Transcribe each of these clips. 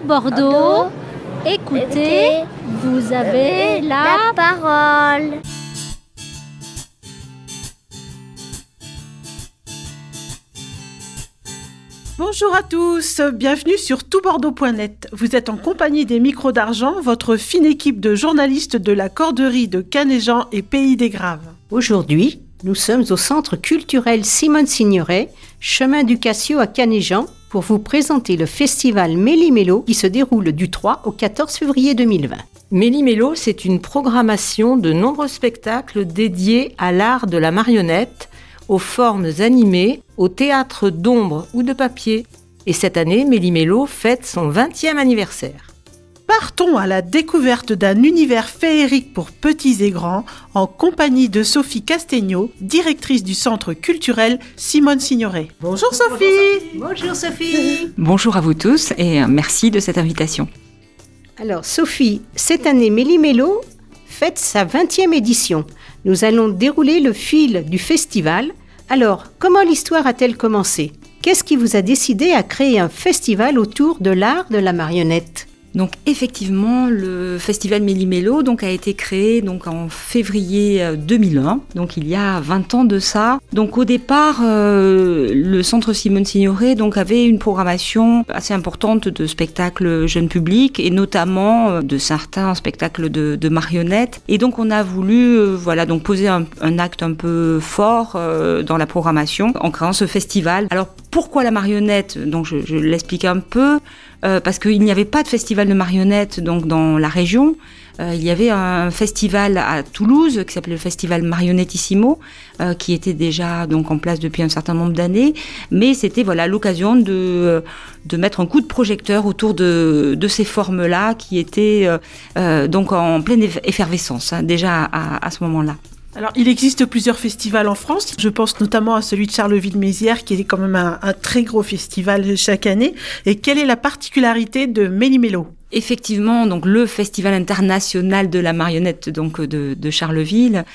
Bordeaux, écoutez, vous avez la parole. Bonjour à tous, bienvenue sur toutbordeaux.net. Vous êtes en compagnie des Micros d'Argent, votre fine équipe de journalistes de la Corderie de Canéjan et Pays des Graves. Aujourd'hui, nous sommes au centre culturel Simone Signoret, chemin du Cassio à Canéjan, pour vous présenter le festival Méli-Mélo qui se déroule du 3 au 14 février 2020. Méli-Mélo, c'est une programmation de nombreux spectacles dédiés à l'art de la marionnette, aux formes animées, au théâtre d'ombre ou de papier. Et cette année, Méli-Mélo fête son 20e anniversaire. Partons à la découverte d'un univers féerique pour petits et grands, en compagnie de Sophie Castegno, directrice du centre culturel Simone Signoret. Bonjour Sophie. Bonjour Sophie. Bonjour à vous tous et merci de cette invitation. Alors Sophie, cette année Méli-Mélo fête sa 20e édition. Nous allons dérouler le fil du festival. Alors, comment l'histoire a-t-elle commencé ? Qu'est-ce qui vous a décidé à créer un festival autour de l'art de la marionnette ? Donc effectivement, le festival Méli-Mélo a été créé en février 2001, donc il y a 20 ans de ça. Donc au départ, le centre Simone Signoret avait une programmation assez importante de spectacles jeunes publics et notamment de certains spectacles de marionnettes. Et donc on a voulu poser un acte un peu fort dans la programmation en créant ce festival. Alors pourquoi la marionnette ? Donc je l'explique un peu. Parce qu'il n'y avait pas de festival de marionnettes dans la région. Il y avait un festival à Toulouse qui s'appelait le festival Marionettissimo, qui était déjà en place depuis un certain nombre d'années. Mais c'était l'occasion de mettre un coup de projecteur autour de ces formes-là qui étaient en pleine effervescence déjà à ce moment-là. Alors, il existe plusieurs festivals en France. Je pense notamment à celui de Charleville-Mézières, qui est quand même un très gros festival chaque année. Et quelle est la particularité de Méli-Mélo ? Effectivement, le Festival international de la marionnette de Charleville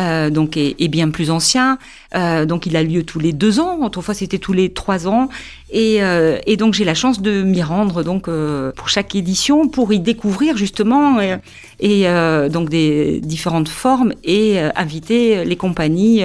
est bien plus ancien. Il a lieu tous les 2 ans. Autrefois, c'était tous les 3 ans. Et j'ai la chance de m'y rendre pour chaque édition pour y découvrir justement des différentes formes et inviter les compagnies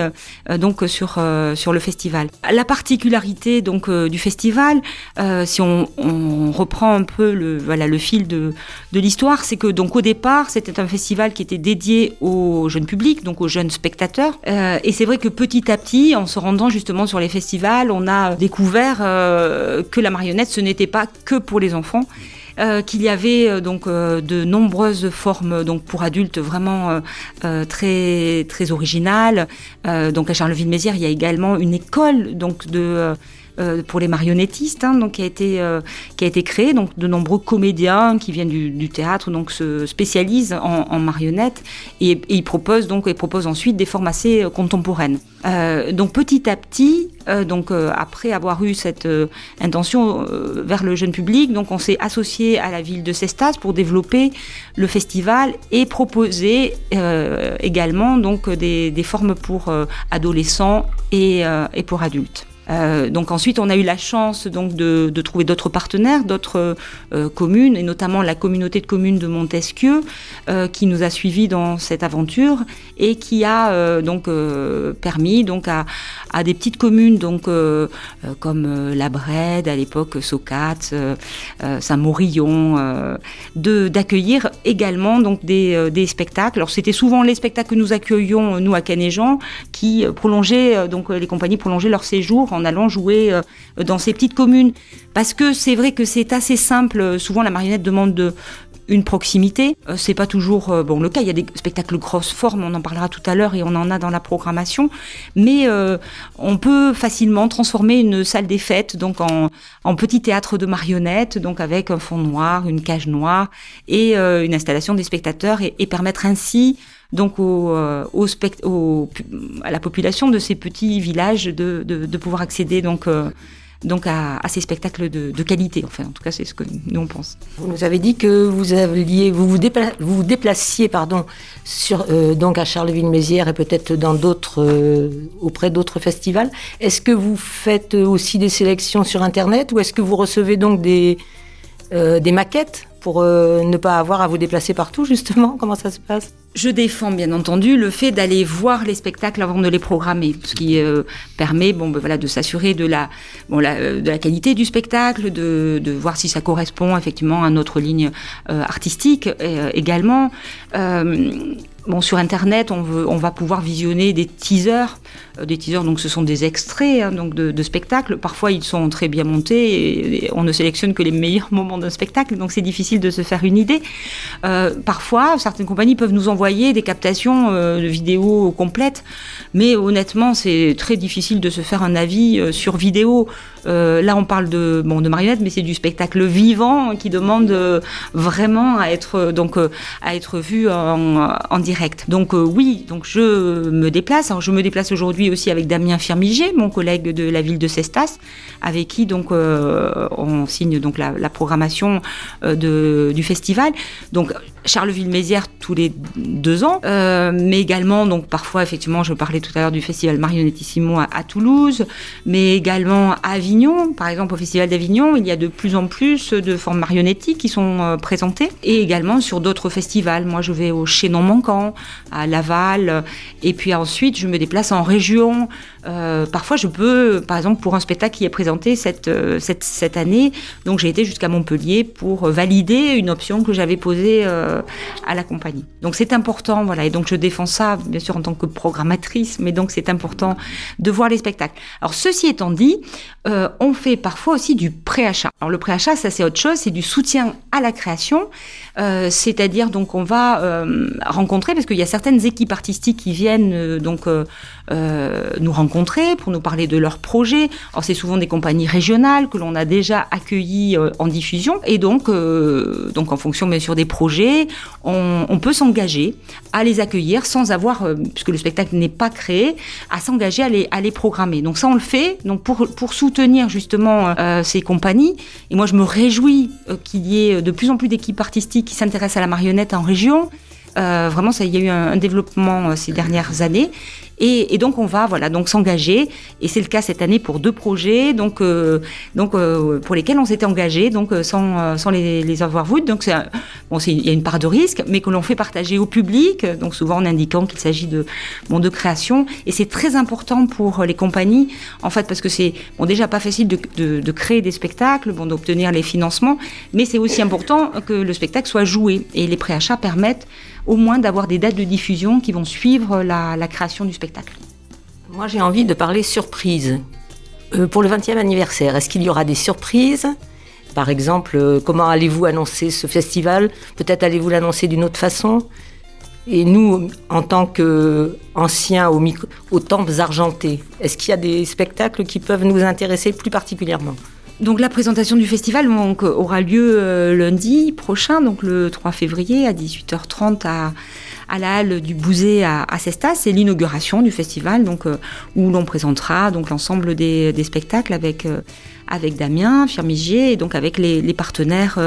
sur le festival. La particularité du festival, si on reprend un peu le fil de l'histoire, c'est que au départ c'était un festival qui était dédié au jeune public, aux jeunes spectateurs, et c'est vrai que petit à petit, en se rendant justement sur les festivals, on a découvert que la marionnette ce n'était pas que pour les enfants, qu'il y avait de nombreuses formes pour adultes vraiment très très originales. À Charleville-Mézières, il y a également une école pour les marionnettistes, qui a été créée. De nombreux comédiens qui viennent du théâtre se spécialisent en marionnettes et ils proposent ensuite des formes assez contemporaines. Petit à petit, après avoir eu cette intention vers le jeune public, on s'est associé à la ville de Cestas pour développer le festival et proposer également des formes pour adolescents et pour adultes. Ensuite, on a eu la chance de trouver d'autres partenaires, d'autres communes, et notamment la communauté de communes de Montesquieu, qui nous a suivis dans cette aventure et qui a permis à des petites communes comme La Brède, à l'époque Socat, Saint-Maurillon, d'accueillir également des spectacles. Alors c'était souvent les spectacles que nous accueillions nous à Canéjan qui prolongeaient les compagnies prolongeaient leur séjour en allant jouer dans ces petites communes. Parce que c'est vrai que c'est assez simple. Souvent, la marionnette demande une proximité. C'est pas toujours le cas. Il y a des spectacles grosses formes, on en parlera tout à l'heure et on en a dans la programmation. Mais on peut facilement transformer une salle des fêtes en petit théâtre de marionnettes, avec un fond noir, une cage noire et une installation des spectateurs et permettre ainsi à la population de ces petits villages de pouvoir accéder à ces spectacles de qualité. Enfin, en tout cas, c'est ce que nous on pense. Vous nous avez dit que vous vous déplaciez à Charleville-Mézières et peut-être auprès d'autres festivals. Est-ce que vous faites aussi des sélections sur Internet ou est-ce que vous recevez des maquettes pour ne pas avoir à vous déplacer partout, justement? Comment ça se passe? Je défends bien entendu le fait d'aller voir les spectacles avant de les programmer, ce qui permet de s'assurer de la qualité du spectacle, de voir si ça correspond effectivement à notre ligne artistique également. Sur Internet, on va pouvoir visionner des teasers. Donc ce sont des extraits donc de spectacles. Parfois, ils sont très bien montés et on ne sélectionne que les meilleurs moments d'un spectacle, donc c'est difficile de se faire une idée. Parfois, certaines compagnies peuvent nous envoyer des captations de vidéos complètes, mais honnêtement, c'est très difficile de se faire un avis sur vidéo. Là, on parle de marionnettes, mais c'est du spectacle vivant qui demande vraiment à être vu en direct. Donc oui, donc je me déplace. Alors, je me déplace aujourd'hui aussi avec Damien Firmiger, mon collègue de la ville de Cestas, avec qui donc on signe donc la programmation du festival. Donc Charleville-Mézières tous les 2 ans, mais également donc parfois effectivement je parlais tout à l'heure du festival Marionettissimo à Toulouse, mais également à Avignon, par exemple au festival d'Avignon, il y a de plus en plus de formes marionnettiques qui sont présentées, et également sur d'autres festivals. Moi je vais au Chaînon Manquant, à Laval, et puis ensuite je me déplace en région. Parfois je peux, par exemple pour un spectacle qui est présenté cette année, donc j'ai été jusqu'à Montpellier pour valider une option que j'avais posée à la compagnie. Donc c'est important, voilà, et donc je défends ça bien sûr en tant que programmatrice, mais donc c'est important de voir les spectacles. Alors ceci étant dit, on fait parfois aussi du préachat. Alors le préachat, ça c'est autre chose, c'est du soutien à la création, c'est-à-dire donc on va rencontrer, parce qu'il y a certaines équipes artistiques qui viennent nous rencontrer pour nous parler de leurs projets. Alors c'est souvent des compagnies régionales que l'on a déjà accueillies en diffusion, et donc en fonction bien sûr des projets, on peut s'engager à les accueillir sans avoir, puisque le spectacle n'est pas créé, à s'engager à les programmer. Donc ça on le fait donc pour soutenir justement ces compagnies, et moi je me réjouis qu'il y ait de plus en plus d'équipes artistiques qui s'intéressent à la marionnette en région. Vraiment, il y a eu un développement ces dernières années. Et donc on va donc s'engager, et c'est le cas cette année pour 2 projets donc pour lesquels on s'était engagé sans les avoir vus. Donc il y a une part de risque, mais que l'on fait partager au public, donc souvent en indiquant qu'il s'agit de création, et c'est très important pour les compagnies en fait, parce que c'est déjà pas facile de créer des spectacles, d'obtenir les financements, mais c'est aussi important que le spectacle soit joué, et les préachats permettent au moins d'avoir des dates de diffusion qui vont suivre la création du spectacle. Moi, j'ai envie de parler surprise. Pour le 20e anniversaire, est-ce qu'il y aura des surprises ? Par exemple, comment allez-vous annoncer ce festival ? Peut-être allez-vous l'annoncer d'une autre façon ? Et nous, en tant qu'anciens aux tempes argentées, est-ce qu'il y a des spectacles qui peuvent nous intéresser plus particulièrement ? Donc la présentation du festival aura lieu lundi prochain, donc le 3 février à 18h30 à la halle du Bouzet à Cestas. C'est l'inauguration du festival, où l'on présentera donc l'ensemble des spectacles avec Damien Firmiger, et donc avec les partenaires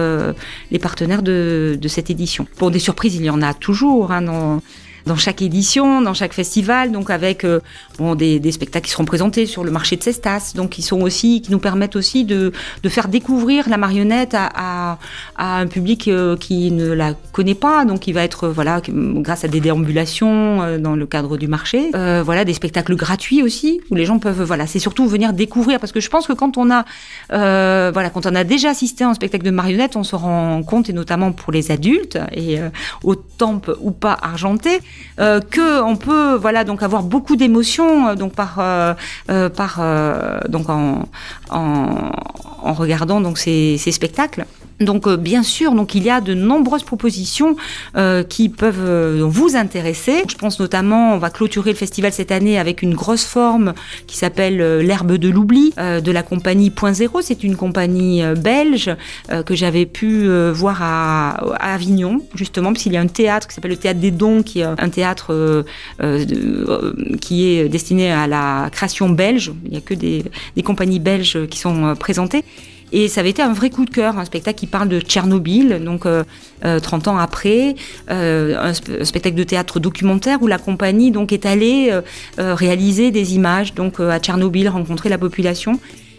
de cette édition. Bon, des surprises, il y en a toujours dans chaque édition, dans chaque festival, donc avec des spectacles qui seront présentés sur le marché de Cestas, donc qui nous permettent aussi de faire découvrir la marionnette à un public qui ne la connaît pas, donc il va être grâce à des déambulations dans le cadre du marché, des spectacles gratuits aussi où les gens peuvent c'est surtout venir découvrir, parce que je pense que quand on a déjà assisté à un spectacle de marionnette, on se rend compte, et notamment pour les adultes et aux tempes ou pas argentées, que on peut donc avoir beaucoup d'émotions en regardant donc ces spectacles. Donc bien sûr, il y a de nombreuses propositions qui peuvent vous intéresser. Je pense notamment, on va clôturer le festival cette année avec une grosse forme qui s'appelle l'herbe de l'oubli de la compagnie Point Zéro. C'est une compagnie belge que j'avais pu voir à Avignon, justement, parce qu'il y a un théâtre qui s'appelle le Théâtre des Dons, qui est un théâtre qui est destiné à la création belge. Il n'y a que des compagnies belges qui sont présentées. Et ça avait été un vrai coup de cœur, un spectacle qui parle de Tchernobyl, 30 ans après, un spectacle de théâtre documentaire où la compagnie est allée réaliser des images à Tchernobyl, rencontrer la population.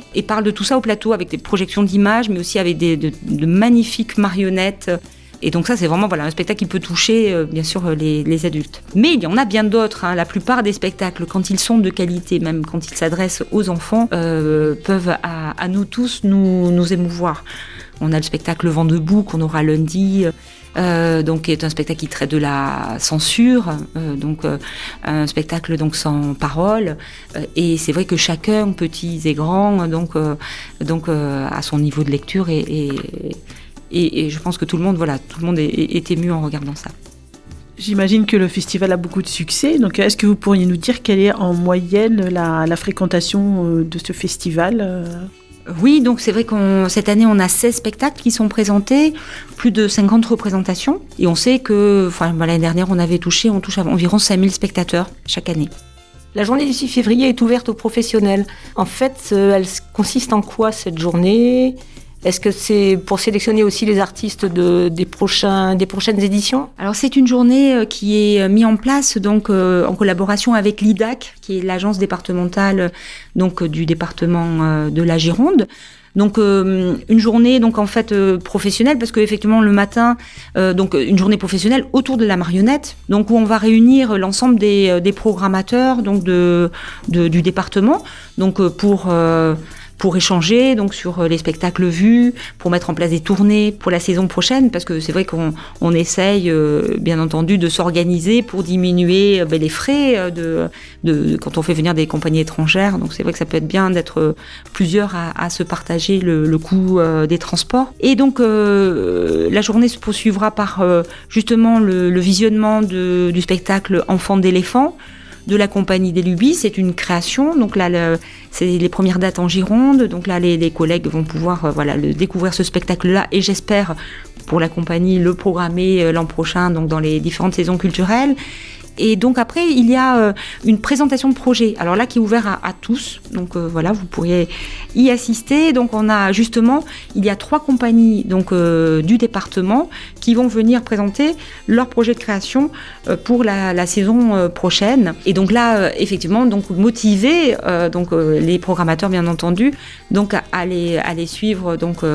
et parle de tout ça au plateau avec des projections d'images, mais aussi avec de magnifiques marionnettes. Et donc ça, c'est vraiment un spectacle qui peut toucher, bien sûr, les adultes. Mais il y en a bien d'autres. La plupart des spectacles, quand ils sont de qualité, même quand ils s'adressent aux enfants, peuvent à nous tous nous émouvoir. On a le spectacle Vent debout qu'on aura lundi, qui est un spectacle qui traite de la censure, un spectacle sans parole. Et c'est vrai que chacun, petits et grands, à son niveau de lecture et je pense que tout le monde est ému en regardant ça. J'imagine que le festival a beaucoup de succès. Donc, est-ce que vous pourriez nous dire quelle est en moyenne la fréquentation de ce festival ? Oui, donc c'est vrai cette année, on a 16 spectacles qui sont présentés, plus de 50 représentations. Et on sait que l'année dernière, on touche environ 5000 spectateurs chaque année. La journée du 6 février est ouverte aux professionnels. En fait, elle consiste en quoi cette journée ? Est-ce que c'est pour sélectionner aussi les artistes des prochaines éditions ? Alors c'est une journée qui est mise en place en collaboration avec l'IDAC, qui est l'agence départementale du département de la Gironde. Donc une journée professionnelle, parce qu'effectivement le matin une journée professionnelle autour de la marionnette, où on va réunir l'ensemble des programmateurs du département pour échanger sur les spectacles vus, pour mettre en place des tournées pour la saison prochaine, parce que c'est vrai qu'on essaye, bien entendu, de s'organiser pour diminuer les frais quand on fait venir des compagnies étrangères. Donc c'est vrai que ça peut être bien d'être plusieurs à se partager le coût des transports. Et donc la journée se poursuivra par justement le visionnement du spectacle Enfants d'éléphants, de la compagnie des Lubies. C'est une création, donc là c'est les premières dates en Gironde, donc là les collègues vont pouvoir découvrir ce spectacle-là, et j'espère pour la compagnie le programmer l'an prochain dans les différentes saisons culturelles. Et donc après, il y a une présentation de projet, alors là qui est ouvert à tous, vous pourriez y assister. Donc il y a 3 compagnies du département qui vont venir présenter leur projet de création pour la saison prochaine. Et donc là, effectivement, motiver les programmateurs, bien entendu, à les suivre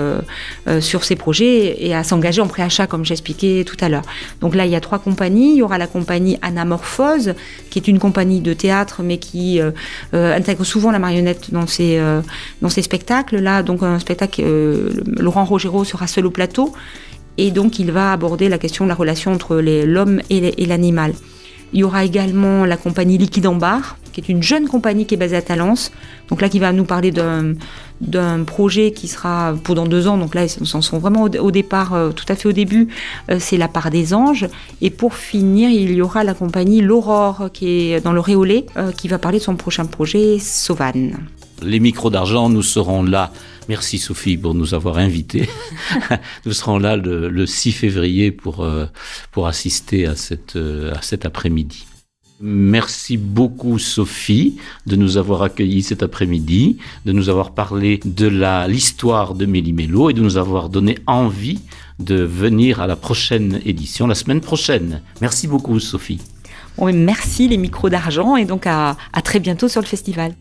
sur ces projets et à s'engager en préachat, comme j'expliquais tout à l'heure. Donc là, il y a 3 compagnies. Il y aura la compagnie Anamorphose, qui est une compagnie de théâtre, mais qui intègre souvent la marionnette dans ses spectacles. Là, un spectacle, Laurent Rogero sera seul au plateau, et donc il va aborder la question de la relation entre l'homme et l'animal. Il y aura également la compagnie Liquide en Bar, qui est une jeune compagnie qui est basée à Talence, donc là qui va nous parler d'un projet qui sera pour dans 2 ans. Donc là, ils en sont vraiment au départ, tout à fait au début. C'est La Part des Anges. Et pour finir, il y aura la compagnie L'Aurore, qui est dans le Réolais, qui va parler de son prochain projet, Sauvane. Les micros d'argent, nous serons là. Merci Sophie pour nous avoir invités. Nous serons là le 6 février pour assister à cet après-midi. Merci beaucoup Sophie de nous avoir accueillis cet après-midi, de nous avoir parlé de l'histoire de Méli-Mélo et de nous avoir donné envie de venir à la prochaine édition, la semaine prochaine. Merci beaucoup Sophie. Bon, merci les micros d'argent, et donc à très bientôt sur le festival.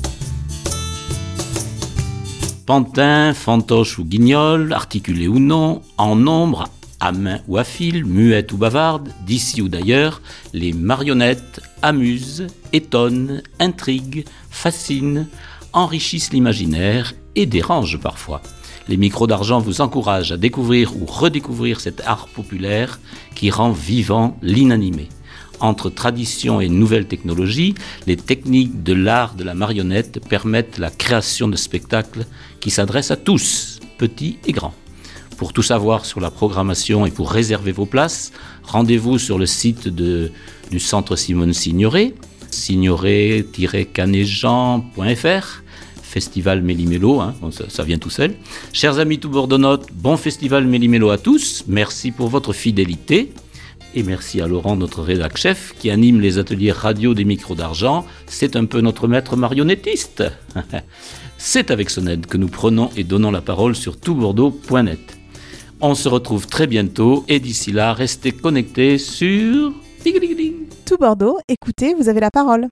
Pantin, fantoche ou guignol, articulé ou non, en nombre, à main ou à fil, muette ou bavarde, d'ici ou d'ailleurs, les marionnettes amusent, étonnent, intriguent, fascinent, enrichissent l'imaginaire et dérangent parfois. Les micros d'argent vous encouragent à découvrir ou redécouvrir cet art populaire qui rend vivant l'inanimé. Entre tradition et nouvelles technologies, les techniques de l'art de la marionnette permettent la création de spectacles qui s'adressent à tous, petits et grands. Pour tout savoir sur la programmation et pour réserver vos places, rendez-vous sur le site du Centre Simone Signoret, signoret-canéjean.fr, Festival Méli-Mélo, ça vient tout seul. Chers amis tout bordonotes, bon Festival Méli-Mélo à tous, merci pour votre fidélité. Et merci à Laurent, notre rédac chef, qui anime les ateliers radio des micros d'argent. C'est un peu notre maître marionnettiste. C'est avec son aide que nous prenons et donnons la parole sur toutbordeaux.net. On se retrouve très bientôt et d'ici là, restez connectés sur... Tout Bordeaux, écoutez, vous avez la parole.